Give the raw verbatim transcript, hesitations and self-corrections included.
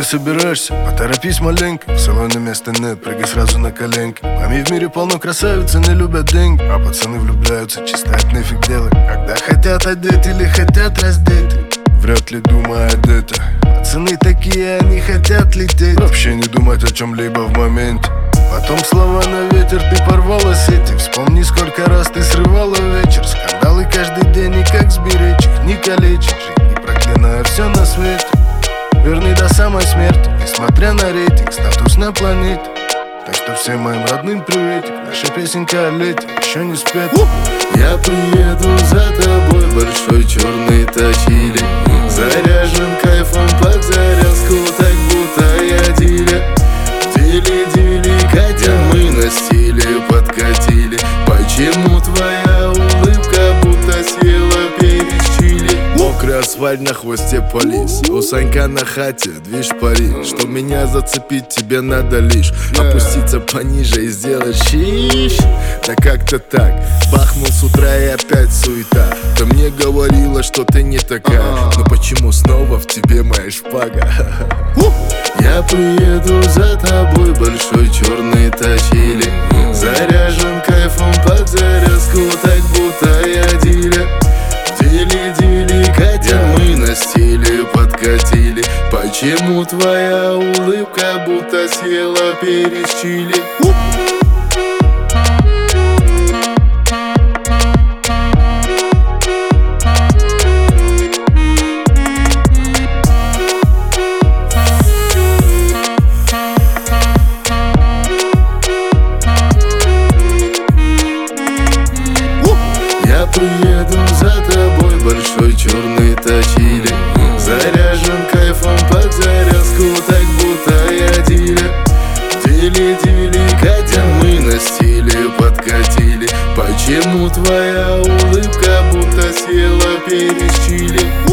ты собираешься? Поторопись маленько, в салоне места нет, прыгай сразу на коленки. Маме в мире полно красавиц, не любят деньги, а пацаны влюбляются, чисто от нефиг делать. Когда хотят одеть или хотят раздеть, вряд ли думают это. Пацаны такие, они хотят лететь, вообще не думать о чем-либо в моменте. Потом слова на ветер, ты порвала сети. Вспомни, сколько раз ты срывала вечер. Скандалы каждый день, и как сберечь их, не калечить. Жить не проклиная все на свете, верни до самой смерти, несмотря на рейтинг, статус на планете. Так что всем моим родным приветик, наша песенка о лете еще не спета. Я приеду за тобой, большой черный тачили, заряжен кайфом под зарядку, так будто я дилер. Дили, дили, Катя, мы на стиле подкатили. Почему твоя улыбка будто съела перец чили? Мокрый асфальт, на хвосте полис, у Санька на хате, движ пари. Что меня зацепить, тебе надо лишь опуститься пониже и сделать щищ. Да как-то так, бахнул с утра и опять суета. Ты мне говорила, что ты не такая, но почему снова в тебе моя шпага? Я приеду за тобой, большой черный тачили, заряжен кайфом под зарядку, так будто я дилер. Дили, дили, Катя, мы на стиле подкатили. Почему твоя улыбка будто съела перец чили? Я приеду за тобой, большой черный тачили, заряжен кайфом под зарядку, так будто я дилер. Дили, дили, Катя, мы на стиле подкатили. Почему твоя улыбка будто съела перец чили?